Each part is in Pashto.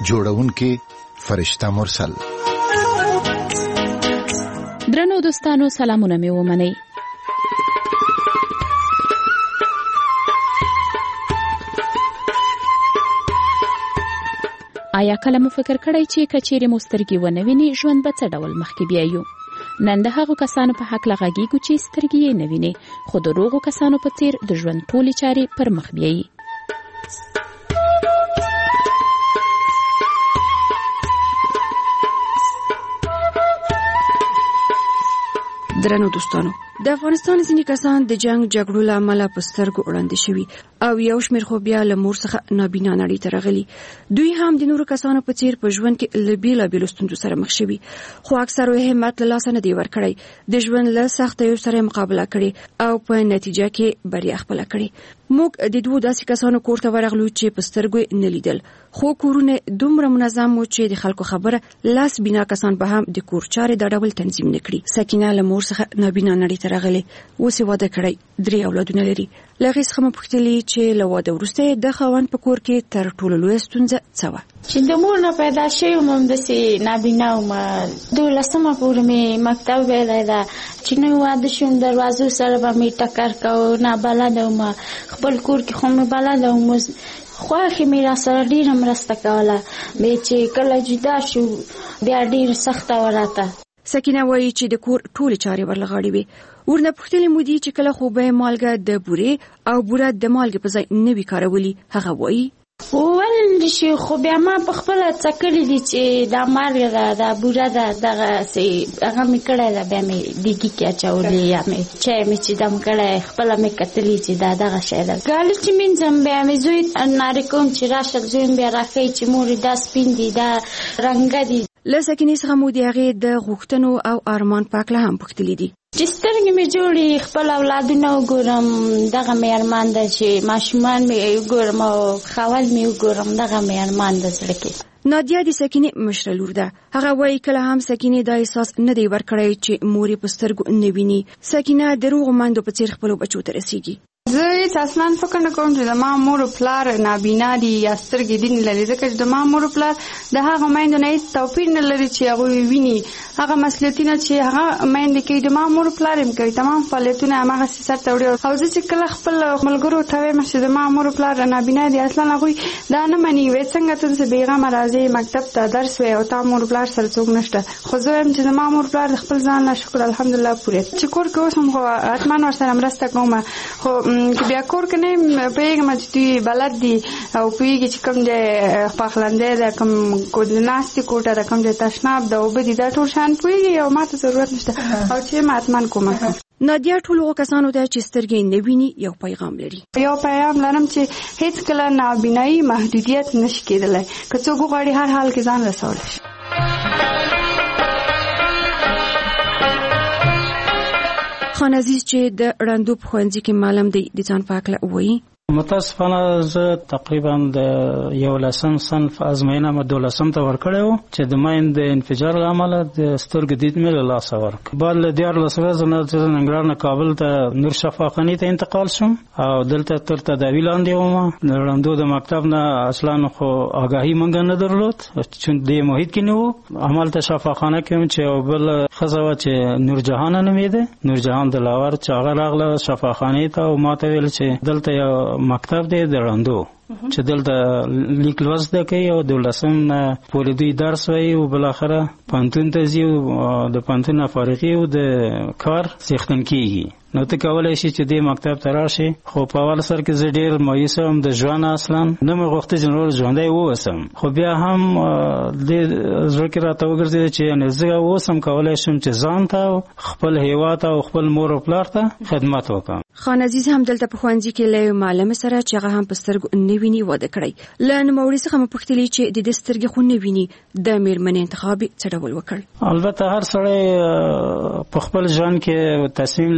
جوړونکي فرشته مرسل. درنو دوستانو سلامونه مې ومنئ. آیا کله مو فکر کړی چې کچېرې مو سترګې ونه ویني ژوند به څه ډول مخکې بیایو؟ نن د هغو کسانو په حق لغږیږو چې سترګې یې نه ویني خو د روغو کسانو په څیر د ژوند ټولې چارې پر مخ بیایي. درنو دوستانو، د افغانستان ځینې کسان د جنگ جګړو له امله په سترګو وړاندې شوي او یو شمېر خو بیا له مور څخه نابینا نړۍ ته راغلي. دوی هم د نورو کسانو په څیر په ژوند کې له بېلابېلو ستونزو سره مخ شوي، خو اکثرو یې همت له لاسه نه دی ورکړی، د ژوند له سختیو سره مقابله کړې او په نتیجه کې بریا خپله کړې. موږ د دوو داسې کسانو کور ته ورغلو چې په سترګو نه لیدل، خو کورونه دومره منظم وو چې د خلکو خبره لاس بینا کسان به هم د کور چارې د ډول تنظیم نکړي. سکینه له مور څخه نابینا نړۍ ته راغلې، اوس یې واده کړی، 3 اولادونه لري. له هغې څخه مې پوښتلې چې له واده وروسته د خاوند په کور کې تر ټولو لویه ستونزه څه وه؟ چې د مور نه پیدا شوی وم همداسې نابینا وم. 12مه پورې مې مکتب ویلی ده چې نوی واده شوم، دروازو سره به مې ټکر کوه، نابلده وم. خپل کور کې خو مې بلده وم، خواښې مې را سره ډېره مرسته کوله. بیا چې کله جدا شو بیا ډېر سخته وه راته. سکینه وایي چې د کور ټولې چارې ورله غاړې وې. ورنه پوښتلې مو دي چې کله خو به یې مالګه د بورې او بوره د مالګې په ځای نه وي کارولي. هغه وایي وویل شي خو بیا ما په خپله څکلي دي چې دا مالګه ده، دا بوره ده، دغسې هغه مې کړی ده. بیا مې دیګي کې اچولې یا مې چای مې چې دم کړی، خپله مې کتلي چې دا دغه شی ده. ګالو چې مینځم بیا مې زوی نارې کوم چې راشه، زوی مې بیا راښیي چې مورې دا سپین دي، دا رنګه دي. له سکینې څخه مو د هغې د غوښتنو او ارمان په هکله هم پوښتلي دي چې سترګې مې جوړې، خپل اولادونه وګورم، دغه مې ارمان ده چې ماشومان مې وګورم او خاوند مې وګورم، دغه مې ارمان ده زړه کې. نادیه د سکینې مشره لور ده. هغه وایي کله هم سکینې دا احساس نه دی ورکړی چې مور یې په سترګو نه ویني. سکینه د روغو میندو په څیر خپلو بچو ته رسیږي. زه هیڅ اصلا فکر نه کوم چې د ما مور او پلار نابینا دي یا سترګې دي نه لري، ځکه چې د ما مور او پلار د هغه میندو نه هیڅ توپیر نه لري چې هغوی ویني. هغه مسؤلیتونه چې هغه میندې کوي د ما مور او پلار هم کوي، تمام فعالیتونه هماغسې سرته وړي. او زه چې کله خپل ملګرو ته وایم چې د ما مور او پلار نابینا دي، اصلا هغوی دا نه مني. وایي څنګه ته داسې بېغمه راځې مکتب ته درس وایې او تا مور او پلار سره څوک نشته. خو زه وایم چې د ما مور او پلار د خپل ځان نه شکر الحمدلله پورې چې کور کې اوس هم خو حتما ورسره مرسته کوم. خو بیا کور کې نه پوهېږم چې دوی بلد دي او پوهېږي چې کوم ځای پخلنځی ده، کوم ناستې کوټه ده، کوم ځای تشناب ده، اوبه دي، دا ټول شیان پوهېږي او ما ته ضرورت نشته او چې ما حتما کومک کوم. نادیه ټولو کسانو ته چې سترګې نه ویني یو پیغام لري. یو پیغام لرم چې هیڅ کله نابینایي محدودیت نشي کېدلی، که څوک وغواړي هر حال کې ځان رسولی شي. خان عزیز چې د ړندو په ښوونځي کې معلم دی د ځان په هکله وایي متاسفانه زه تقریبا د 11 صنف ازموینه مې 12 ته ورکړی و چې د ماین د انفجار له امله د سترګو دید مې له لاسه ورکړ. بعد له 14 ورځو نه ننګرهار نه کابل ته نور شفاخانې ته انتقال شوم او دلته تر تداوي لاندې وم. د ړندو د مکتب نه اصلا خو آګاهي مونږ نه درلود چې د محیط کې نه وو. همالته شفاخانه کې چې یو بل ښځه وه چې نورجهان نومېده، نورجهان دلاور، چې هغه راغله شفاخانې ته او ما ته ویل چې دلته یو مکتب دی د ړندو چې دلته لیک لوست زده کوي او 12 نه پورې دوی درس وایي او بالاخره پوهنتون ته ځي او د پوهنتون نه فارغي او د کار څښتن کېږي. نو ته کولی شي چې دې مکتب ته راشي. خو په اول سر کې زه ډېر مایوس وم د ژوند، اصلا نه مې غوښته چې نور ژوندی واوسم. خو بیا هم دې زړه کې راته وګرځېده چې یعنې زه اوسم کولی شم چې ځان ته خپل هېواد او خپل مور او پلار ته خدمت وکړم. خان عزیز هم دلته په ښوونځي کې له یو معلم سره چې هغه هم په سترګو نه ویني واده کړی. له نوموړي څخه مې پوښتلې چې د دې سترګې خو نه ویني د مېرمنې انتخاب څه ډول وکړ؟ البته هر سړی په خپل ژوند کې تصمیم لري او دا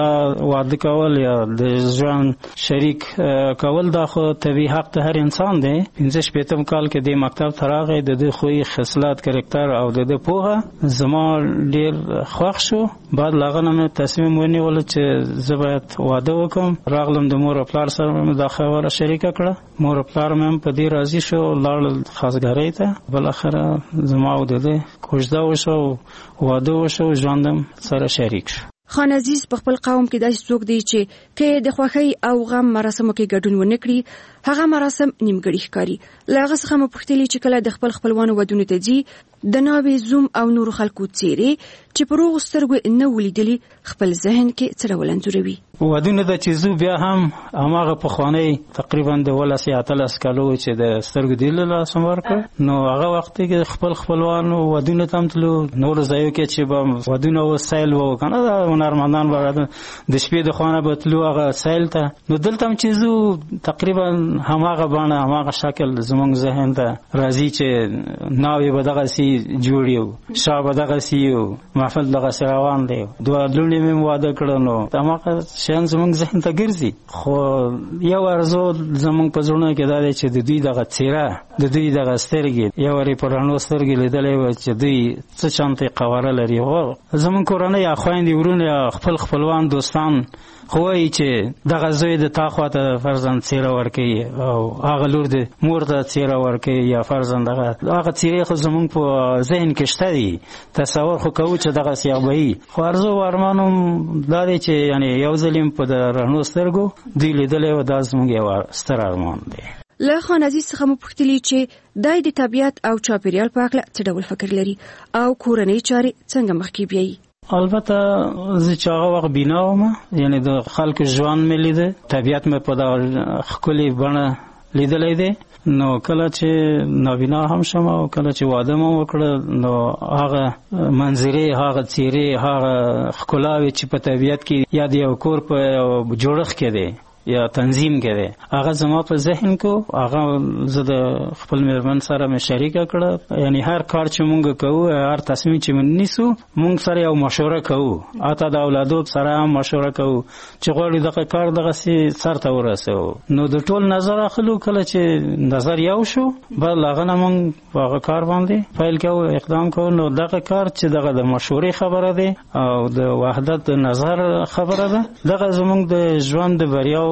دا واده کول یا د ژوند شریک کول دا خو طبیعي حق د هر انسان دی. 15 کال کې د مکتب تراغه د خوې خصلات کریکټر او د پوهه زما ډیر خوښ شو. بعد لاغه نه تصمیم ونیول چې زه باید واده وکم. راغلم د مور او پلار سره مې دا خبره شریکه کړه. مور او پلار مې په دې راضي شو. لاړل خاصګرۍ ته. بل اخره زما او د کوژده وشو، واده وشو، ژوندم سره شریک شو. خان عزیز په خپل قوم کې داسې څوک دی چې کې د خوښۍ او غم مراسمو کې ګډون ونه کړي، هغه مراسم نیمګړي ښکاري. له هغه څخه مو پوښتلي چې کله د خپل خپلوانو ودونو ته ځي د ناوې زوم او نورو خلکو څیرې چې په روغو سترګو نه ولیدلي خپل ذهن کې څه ډول انځوروي. ودونه د چې زو بیا هم هماغه پخوانی تقریبا د 18 کالو چې د سترګو دی له لاسه ورکړ، نو هغه وخت کې خپل خپلوانو ودونه تم تلو. نور ځایو کې چې به ودونه وسایل وو کنه دا هنرمندان به د شپې د خانه به تلو هغه سایل ته. نو دلته هم چې زو تقریبا هماغه باندې هماغه شکل زمونږ ذهن ته راځي چې ناوې به دغه سي جوړیو، شاه به دغه سیو، محفل دغه روان دی. دوه لونې مې واده کړو. نو هماغه شان زمونږ ذهن ته ګرځي. خو یو ارزو زمونږ په زړه کې دا دی چې د دوی دغه څیره، د دوی دغه سترګې یو ری پرانو سترګې لیدلې و چې دوی څه شانتي قواره لري. او زمونږ کورنۍ اخوایندې ورونه خپل خپلوان دوستان خوای چې دغه زوی د تاخواته فرزند څیره ورکي او هغه لور د مور ته څیره ورکي یا فرزند هغه څیره خو زمونږ په ذهن کې شته دي. تصور خو کوو چې دغه سیابوي. خو ارزو ورمانم دا دی چې یعنی یو ظلم په رڼو سترګو دی لیدلې و. دا زمونږ یو ستر ارمان دی. له خان عزیز څخه مو پوښتلي چې دای د طبیعت او چاپیریال په اړه څه ډول فکر لري او کورنۍ چارې څنګه مخکې بیایي. البته زه چې هغه وخت بینا وم، یعنی د خلکو ژوند مې لیده، طبیعت مې په دا ښکلې بڼه لیدلی دی. نو کله چې نابینا هم شم او کله چې واده مو وکړه، نو هغه منظرې، هغه څیرې، هغه ښکلاوې چې په طبیعت کې یا د یو کور په جوړښت کې دی یا تنظیم کې دی، هغه زما په ذهن کو. هغه زه د خپل مېرمن سره مې شریکه کړه. یعنی هر کار چې مونږ کوو، هر تصمیم چې مونږ نیسو، مونږ سره یو مشوره کوو. حتی د اولادو سره هم مشوره کوو چې غواړي دغه کار دغه سر ته ورسوو. نو د ټول نظر اخلو. کله چې نظر یو شو، بل هغه نه مونږ هغه کار باندې پیل کوو، اقدام کوو. نو دغه کار چې دغه د مشورې خبره ده او د وحدت د نظر خبره ده، دغه زمونږ د ژوند د بریا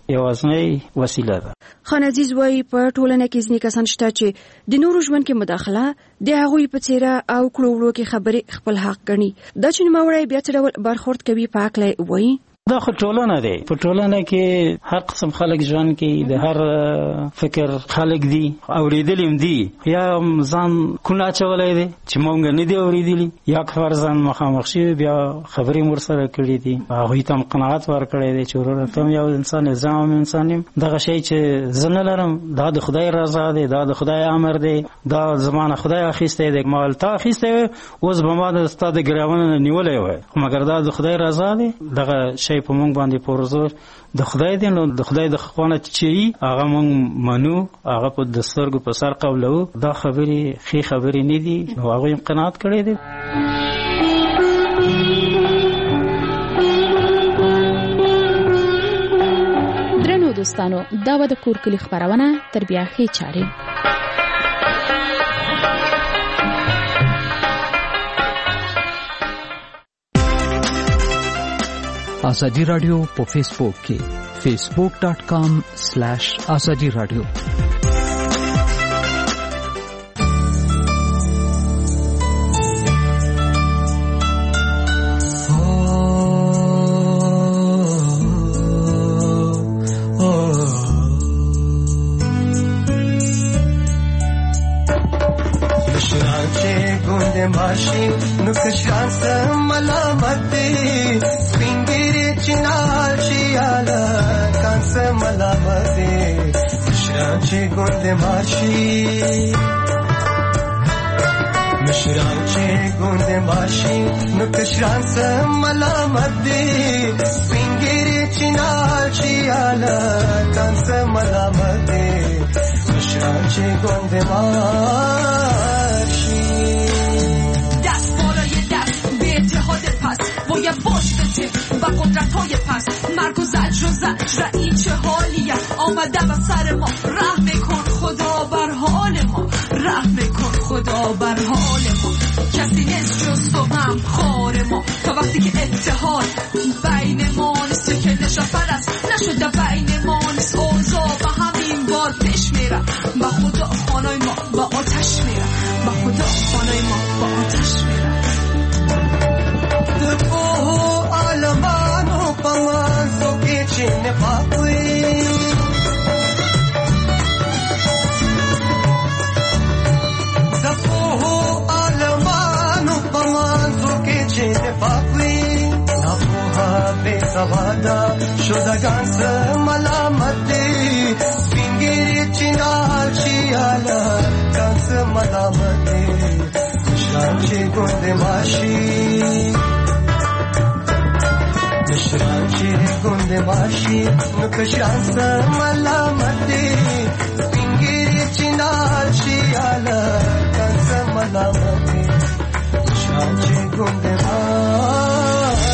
یوازنی وسیله ده. خان عزیز وایي په ټولنه کې ځینې کسان شته چې د نورو ژوند کې مداخله د هغوی په څیره او کړو وړو کې خبرې خپل حق ګڼي. دا چې نوموړی بیا څه ډول برخورد کوي په هکله وایي. دا خو ټولنه دی. په ټولنه کې هر قسم خلک ژوند کوي، د هر فکر خلک دي، اوریدلی هم دي، یا ځان کونه اچولی دی چې مونږ نه دی اوریدلی، یا فرضاً مخامخ شوي بیا خبرې مور سره کړي دي، هغوی ته هم قناعت ورکړی دی چې وروره ته هم یو انسان یې، زه هم انسان یم. دغه شی چې زه نه لرم دا د خدای رضا دی، دا د خدای امر دی، دا زما نه خدای اخیستی دی. ما تا اخیستی وی، اوس به ما ستا د ګریوانه نیولی وی، مګر دا د خدای رضا دی. دغه شی په مونږ باندې پورزور د خدای دی. نو د خدای د خوانه چې هغه مونږ منو، هغه په د سترګو په سر قبلو. دا خبرې ښې خبرې نه دي، نو هغوی هم قناعت کړی دی. درنو دوستانو، دا و د کور کلي خپرونه تربیه ښې چارې. آزادی رادیو په فیسبوک کې facebook.com/azadi radio. دست بالای دست به اتحاد پس باید باش به قدرت‌های پس مرگ و زجر این چه حالیه آمده به سر ما رحم کن خدا بر حال ما رحم کن خدا بر حال ما کسی نیست جز تو هم خار ما تا وقتی که اتحاد بین ما نیست که نشفر است نشده بین ما نیست اوضاع و همین بار پیش میره با خدا خانای ما با آتش میره با خدا خانای ما با آتش میره دفو عالمانو پمانزو که چه نفاقوی دفو عالمانو پمانزو که چه نفاقوی نفوها بے سوادا شدگان سه ملامتی سپینگیری چینال شیالا کان سه ملامتی شرانچی گنده ماشی شرانچی گنده ماشی نکشان سه ملامتی سپینگیری چینال شیالا کان سه ملامتی شرانچی گنده ماشی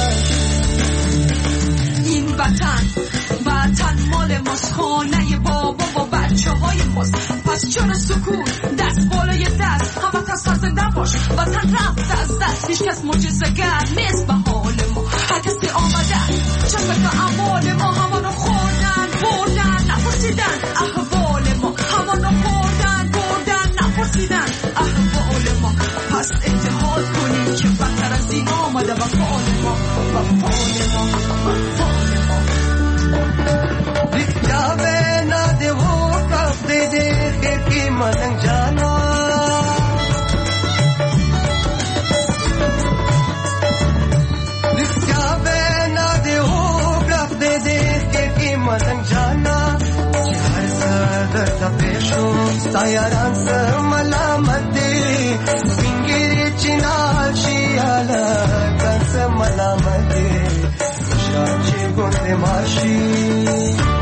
این وطن مال ماست خانه بابا و بچه های ماست پس چرا سکوت دست بالای دست هم وطن سرزنده باش وطن رفت از دست هیچ کس معجزه‌گر نیست به حال ما هر کسی آمده چند که اعمال ما همانو خوردن بردن نپرسیدن احوال ما همانو خوردن بردن نپرسیدن احوال ما پس اتحاد کنیم که بدتر از این آمده و فال ما و فال ما و فال ما जावे ना दे वो कब दे दे के की मन जाना जावे ना दे वो कब दे दे के की मन जाना हर सदर तपेशो सायारान से मलामती सिंगिरी चिनाल शियाला कन से मलामती शांति गुंडे माशी